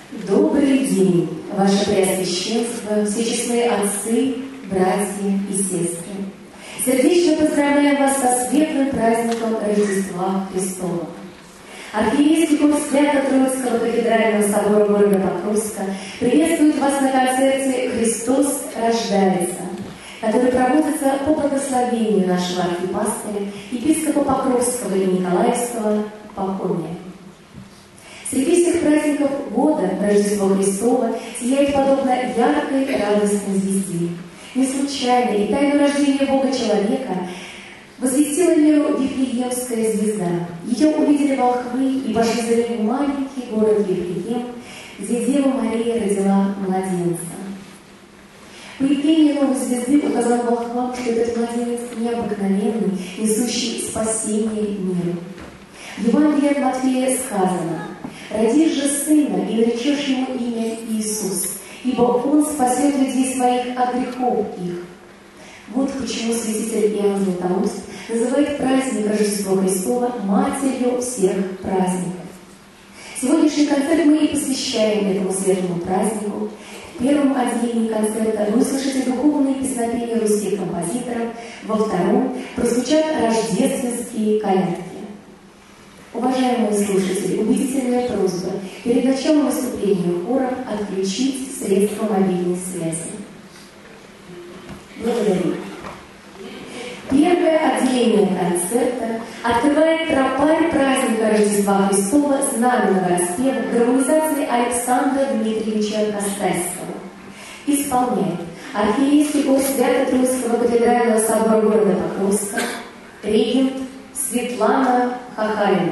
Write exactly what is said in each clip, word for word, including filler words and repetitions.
Добрый день, Ваше Преосвященство, всечестные отцы, братья и сестры. Сердечно поздравляем вас со светлым праздником Рождества Христова. Архиепископ Свято-Троицкого кафедрального собора города Покровска приветствует вас на концерте «Христос рождается», который проводится по благословению нашего архипастыря, епископа Покровского и Николаевского Пахомия. Среди всех праздников года Рождество Христово сияет подобно яркой радостной звезде. Не случайно и тайну рождения Бога-человека возвестила миру Вифлеемская звезда. Ее увидели волхвы и пошли за ним в маленький город Вифлеем, где Дева Мария родила младенца. Появление новой звезды указало волхвам, что этот младенец необыкновенный, несущий спасение миру. В Евангелии от Матфея сказано: «Родишь же сына, и наречешь ему имя Иисус, ибо он спасет людей своих от грехов их». Вот почему святитель Иоанн Златоуст называет праздник Рождества Христова матерью всех праздников. Сегодняшний концерт мы и посвящаем этому светлому празднику. В первом отделении концерта вы услышите духовные песнопения русских композиторов, во втором прозвучат рождественские колядки. Уважаемые слушатели, убедительная просьба перед началом выступления хора отключить средства мобильной связи. Благодарю. Первое отделение концерта открывает тропарь праздника Рождества Христова знаменного распева в гармонизации Александра Дмитриевича Костальского. Исполняет архиепископ Свято-Троицкого кафедрального собора города Покровска, регент Светлана Хахалина.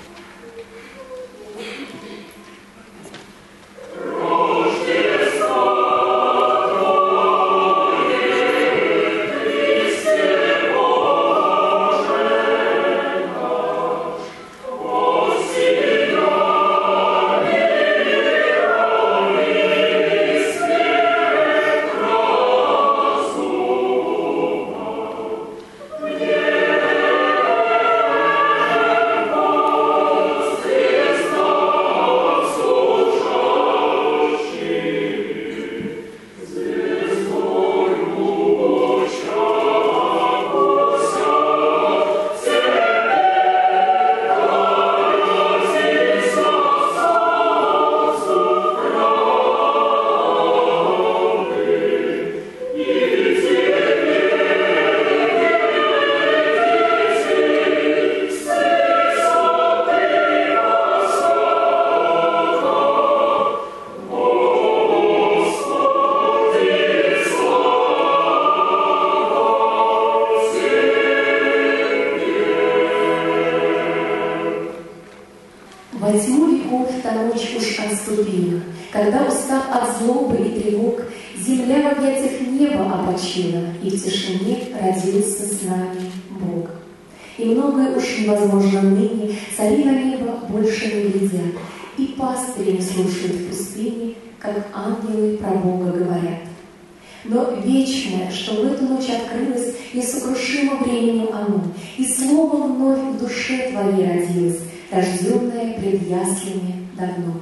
Когда, устав от злобы и тревог, земля в объятиях неба опочила, и в тишине родился с нами Бог. И многое уж невозможно ныне, цари на небо больше не глядят, и пастыри не слушают в пустыне, как ангелы про Бога говорят. Но вечное, что в эту ночь открылось, несокрушимо временем оно, и слово вновь в душе твоей родилось, рожденное пред яслями давно.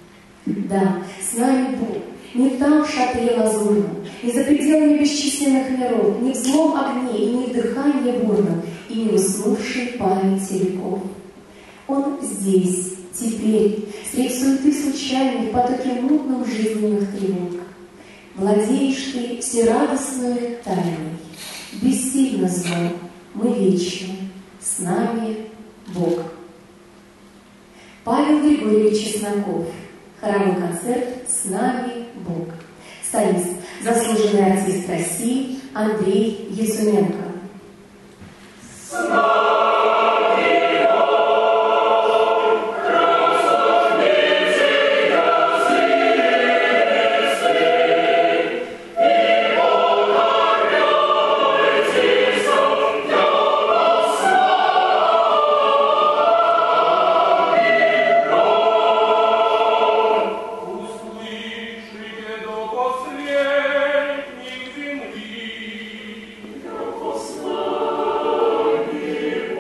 Да, с нами Бог, не там в шатре лазурном, не за пределами бесчисленных миров, не в злом огне и не в дыхании бурном, и не в уснувшей памяти веков. Он здесь, теперь, среди суеты случайной, в потоке мутных жизненных тревог. Владеешь ты всерадостной тайной, бессильно зло, мы вечны, с нами Бог. Павел Григорьевич Чесноков. Хоровой концерт «С нами Бог». Солист, заслуженный артист России Андрей Ясуменко. С нами Господи,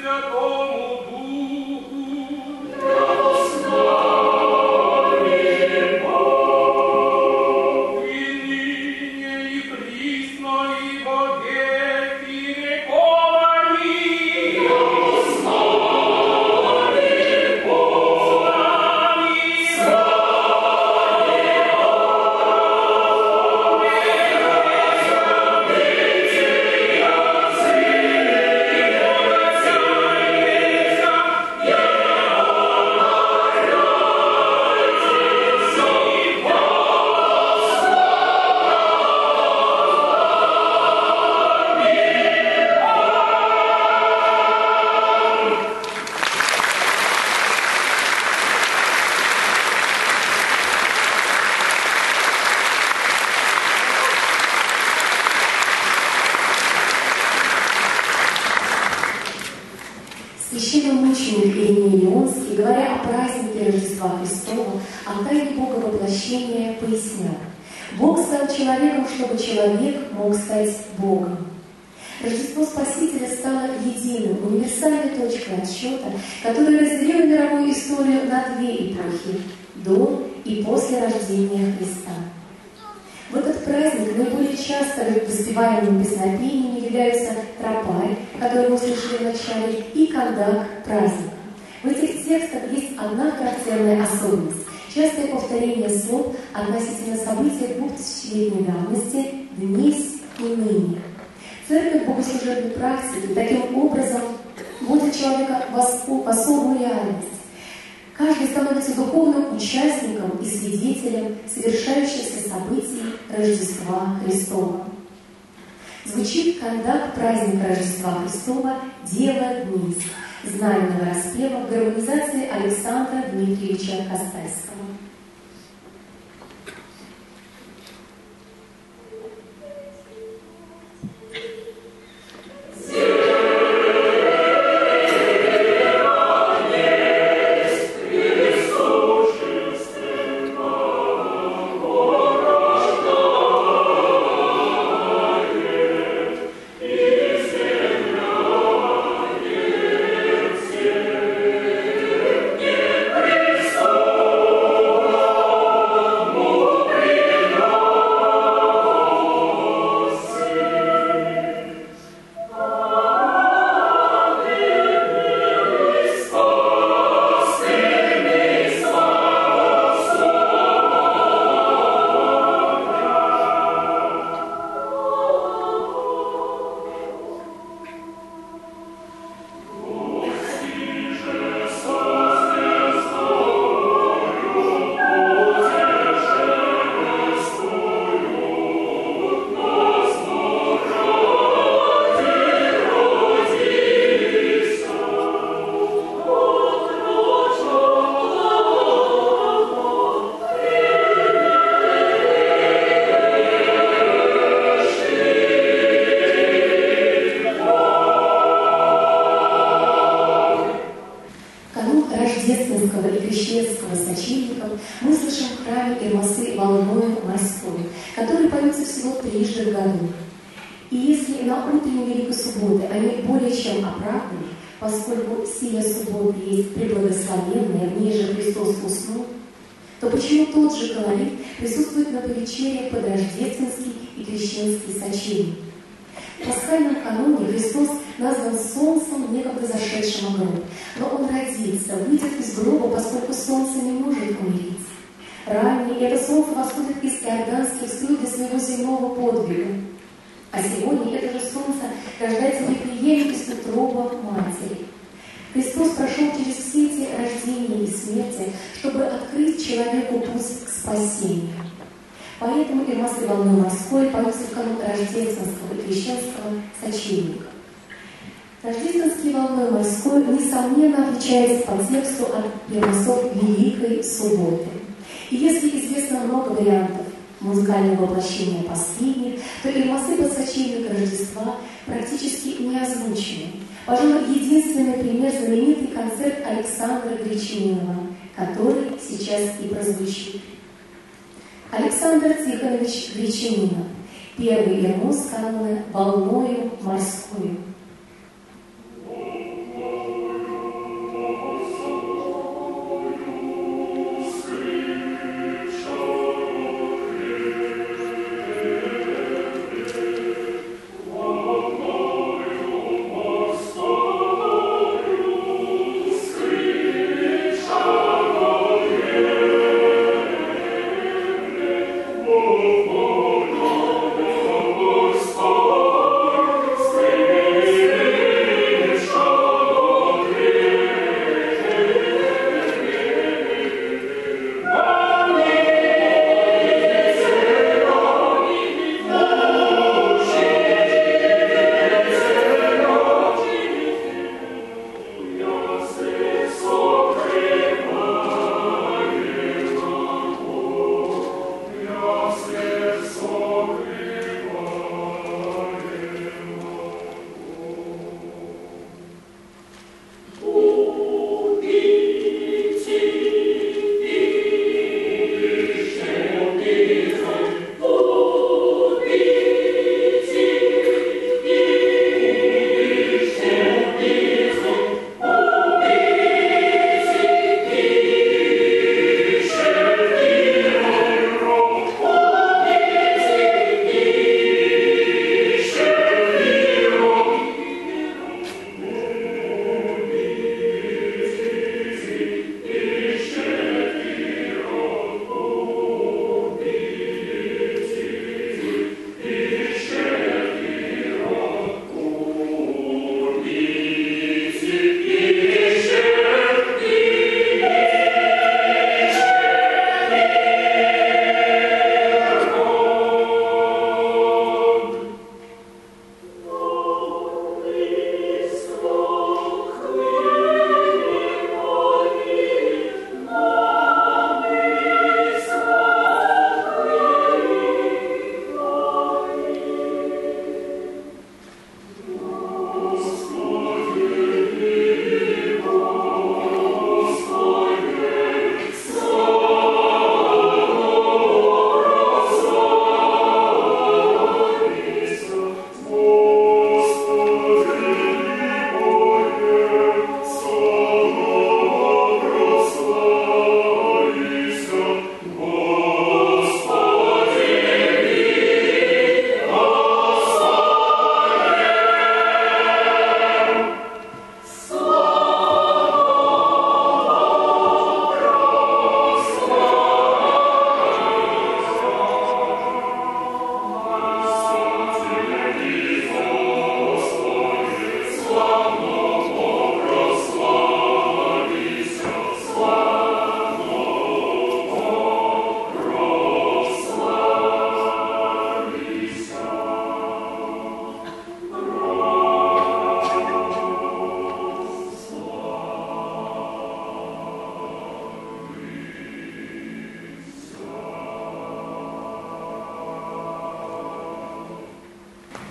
Священномученик Ириней Леонский, говоря о празднике Рождества Христова, о тайне Бога воплощения, пояснял: Бог стал человеком, чтобы человек мог стать Богом. Рождество Спасителя стало единым, универсальной точкой отсчета, которая разделила мировую историю на две эпохи – до и после рождения Христа. В этот праздник наиболее часто воспеваемыми песнопениями являются тропарь, который мы услышали в начале, и кондак праздника. В этих текстах есть одна характерная особенность – частое повторение слов относительно событий двухтысячелетней давности, днесь и ныне. Церковь богослужебной практики таким образом вводит человека в особую реальность. Каждый становится духовным участником и свидетелем совершающихся событий Рождества Христова. Звучит кондак праздника Рождества Христова «Дева днесь», знаменного распева в гармонизации Александра Дмитриевича Костальского. Мы слышим в храме Ирмасы волною морской, который поется всего трижды в году. И если на утренней Великой Субботы они более чем оправданы, поскольку сия суббота есть преблагословенная, в ней же Христос уснул, то почему тот же колорит присутствует на повечериях под рождественский и крещенский сочельник? В пасхальном каноне Христос назван солнцем, некогда зашедшим в гроб, но Он родится, выйдет из гроба, поскольку солнце не может умереть. Ранее это солнце восходит из иорданских слив для своего земного подвига. А сегодня это же солнце рождается в Вифлееме из утроба матери. Христос прошел через все эти рождения и смерти, чтобы открыть человеку путь к спасению. Поэтому Ирмасы волной морской поются в канун рождественского и крещенского сочельника. Рождественский волной морской, несомненно, отличается по тексту от Ирмасов Великой Субботы. И если известно много вариантов музыкального воплощения последних, то Ирмасы под сочельник Рождества практически не озвучены. Пожалуй, единственный пример — знаменитый концерт Александра Гречининова, который сейчас и прозвучит. Александр Тихонович Гречининов, первый ирмус канона «Волною морскою».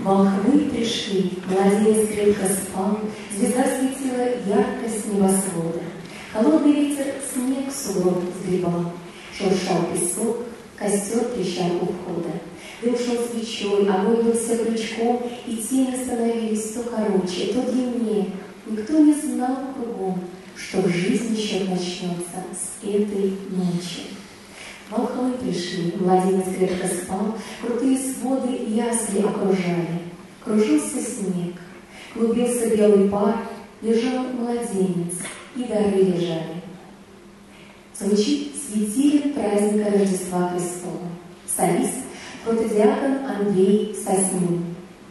Волхвы пришли, младенец крепко спал, звезда светила ярко с небосвода. Холодный ветер снег с сугроб сгребал, шуршал песок, костер трещал у входа. Дым шел свечой, огонь бился крючком, и тени становились то короче, то длиннее. Никто не знал кругом, что в жизни счет начнется с этой ночи. Волхвы пришли, младенец крепко спал, крутые своды ясли окружали. Кружился снег, клубился белый пар, лежал младенец, и дары лежали. Звучит светильник праздника Рождества Христова. Солист протодиакон Андрей Соснин.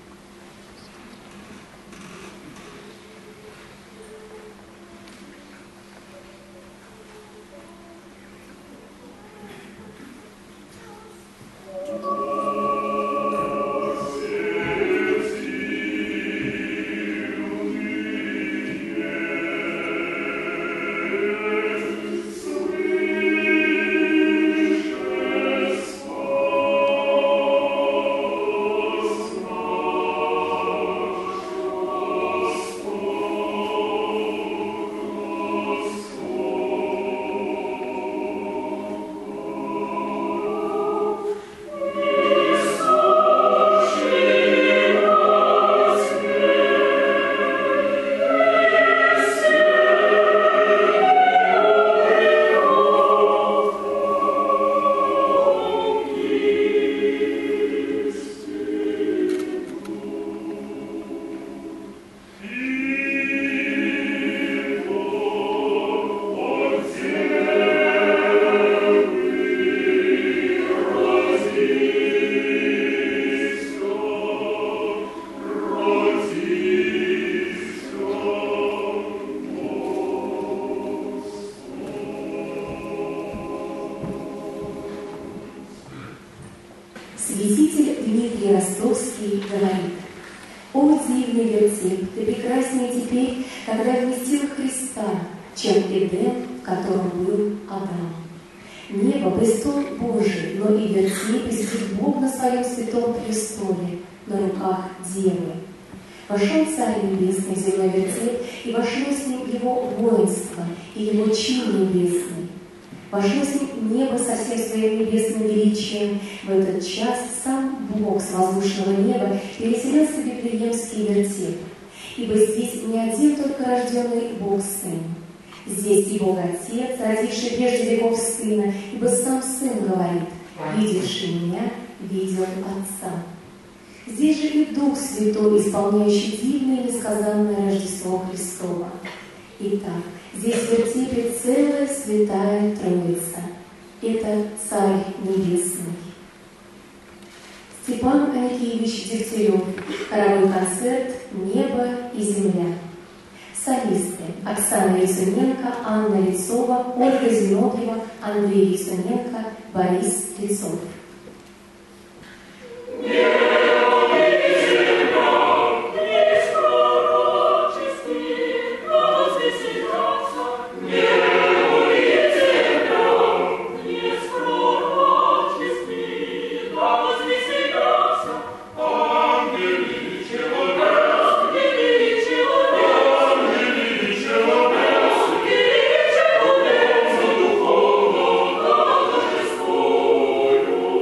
Святитель Дмитрий Ростовский говорит: «О, дивный вертеп, ты прекраснее теперь, когда вместил Христа, чем Эдем, в котором был Адам. Небо — престол Божий, но и вертеп сидит Бог на своем святом престоле, на руках Девы. Вошел Царь Небесный в земной вертеп, и вошло с ним его воинство и его чин небесный. Вошло с ним небо со всем своим небесным величием. В этот час сам Бог с воздушного неба переселился в Вифлеемский вертеп. Ибо здесь не один только рожденный Бог Сын. Здесь и Бог Отец, родивший прежде веков Сына, ибо сам Сын говорит: видевший меня, видел Отца. Здесь же и Дух Святой, исполняющий дивное и несказанное Рождество Христово. Итак, здесь в вертепе целая святая Троица. Это Царь Небесный. Степан Аникеевич Дегтярев. Хоровой концерт «Небо и земля». Солисты: Оксана Ясуненко, Анна Лицова, Ольга Зиновьева, Андрей Ясуненко, Борис Лицов. Oh,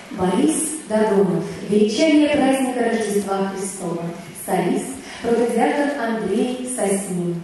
Борис Додонов. Величание праздника Рождества Христова. Солист протодиакон Андрей Соснин.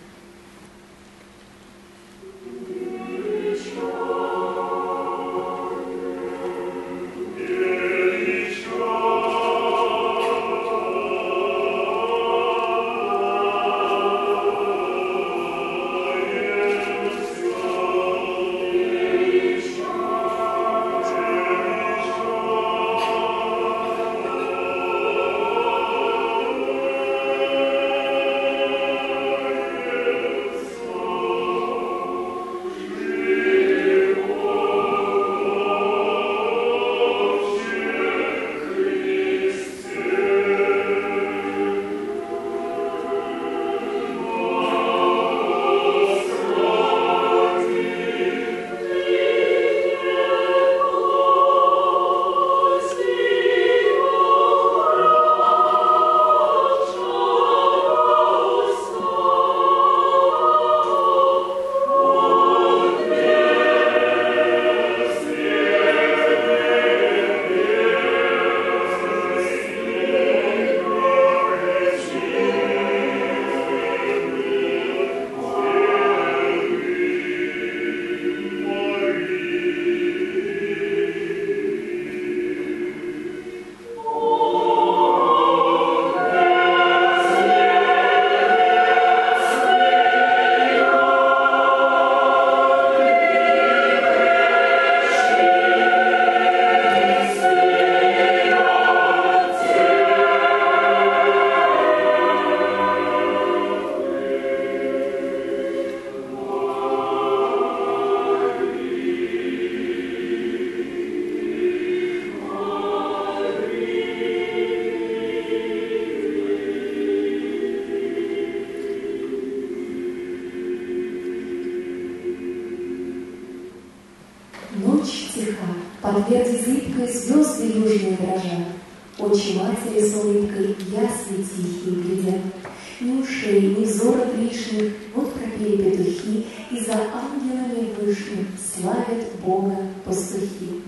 Подверди зыбкой звезды южные дрожат, очи матери с улыбкой ясны тихие глядят. Ни ушей, ни взоров лишних, вот пропели петухи, и за ангелами вышних славят Бога пастухи.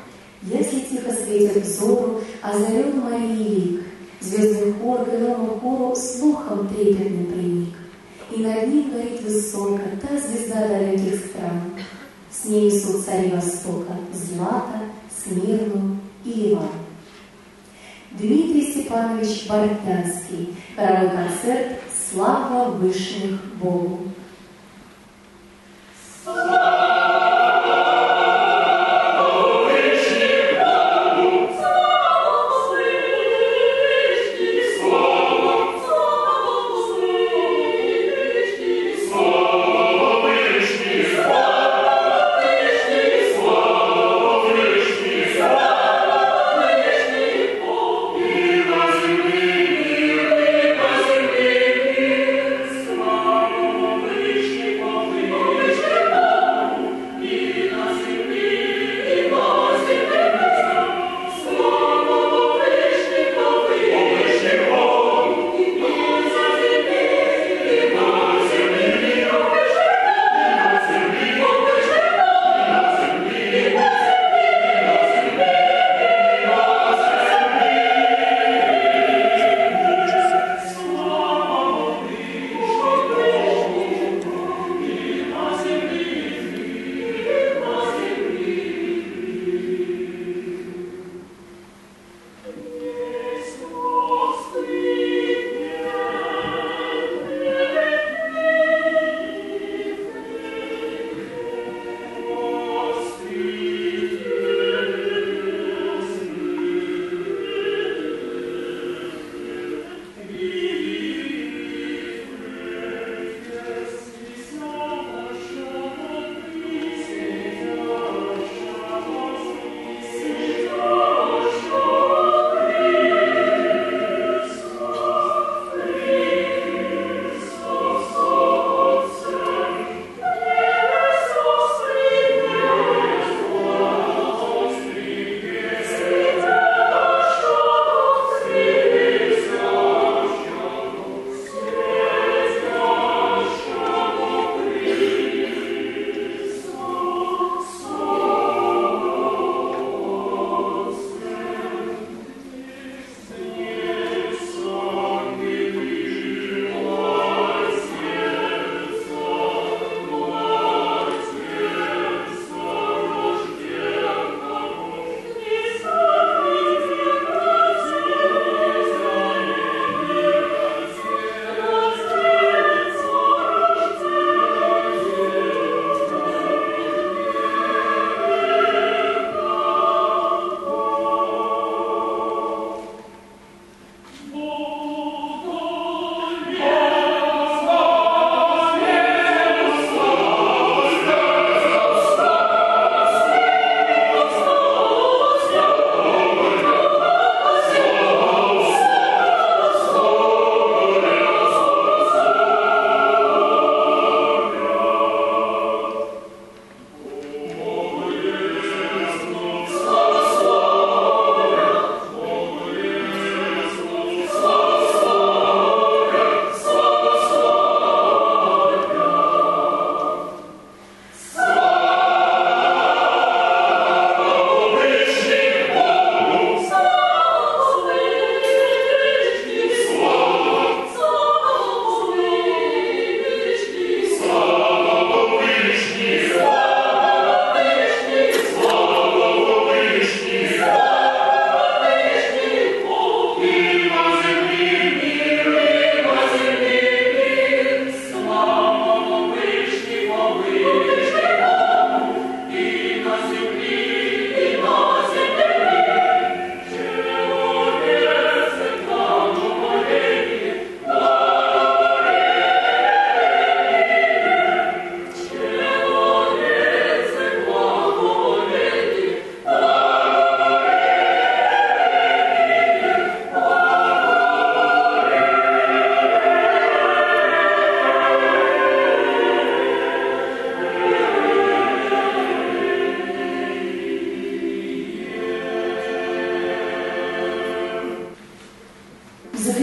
Если тихо светит взору озарен Марии лик, звездный хор к иному хору слухом трепетным приник, и над ним горит высоко та звезда далеких стран. С ней несут цари Востока Злата, Смирну и Ливан. Дмитрий Степанович Бортнянский. Хоровой концерт «Слава вышних Богу». Слава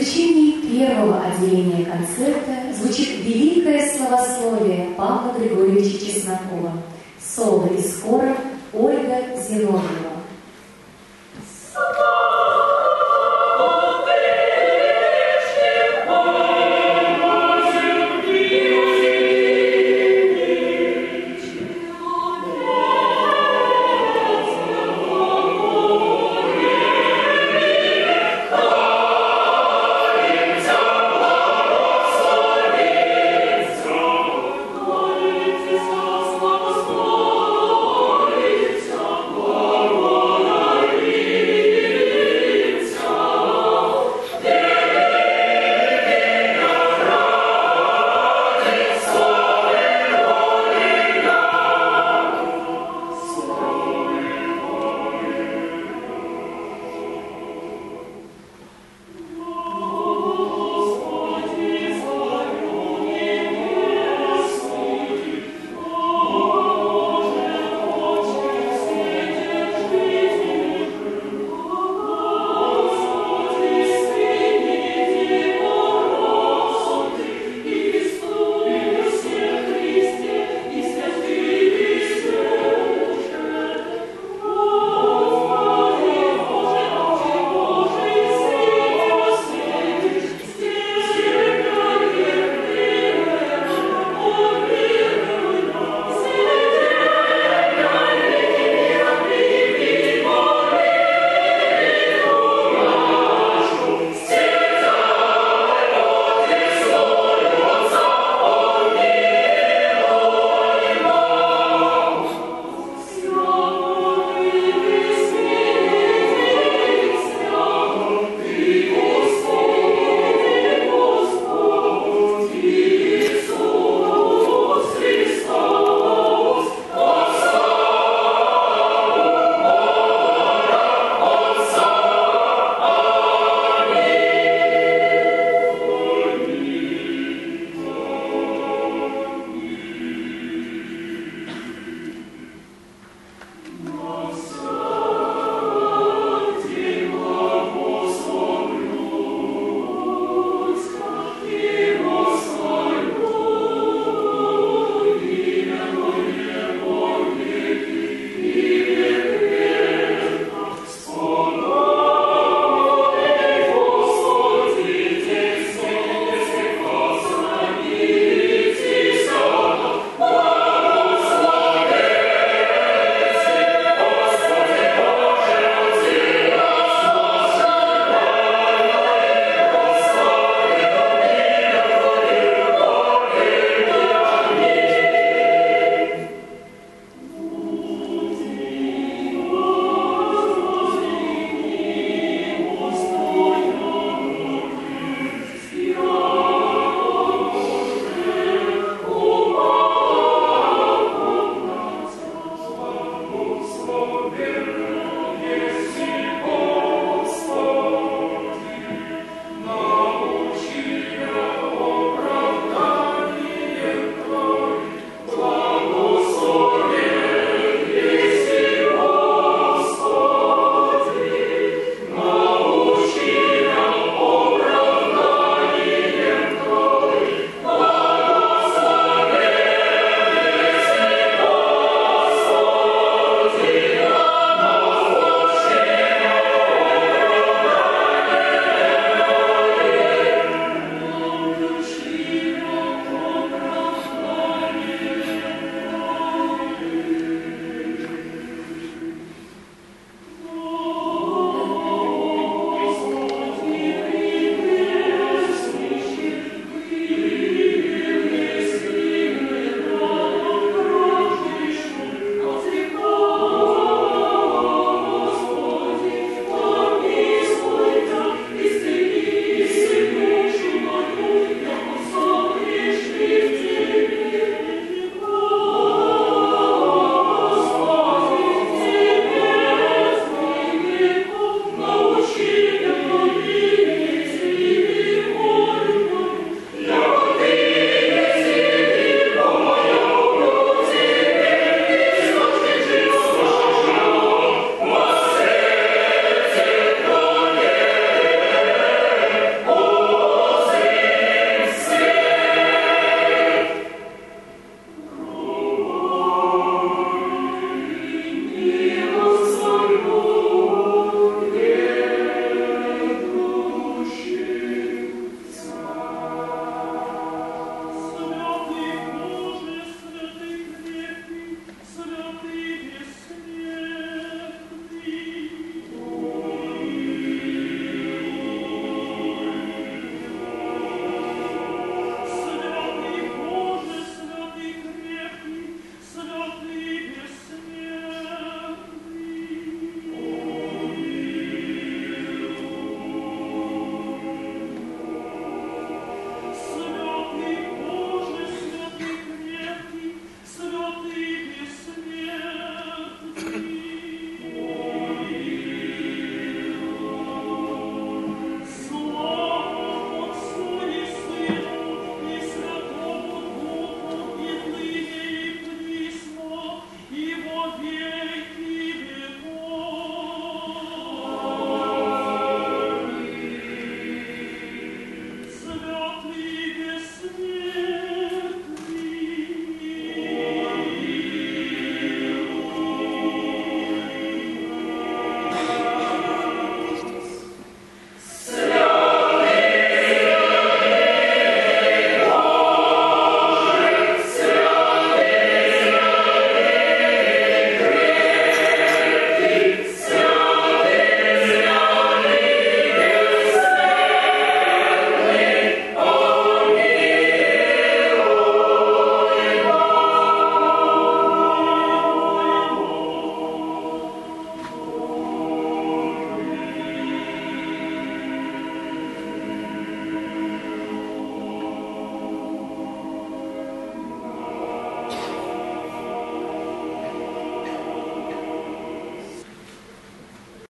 заключении первого отделения концерта звучит великое словословие Павла Григорьевича Чеснокова. Соло из хора Ольга Зиновьева.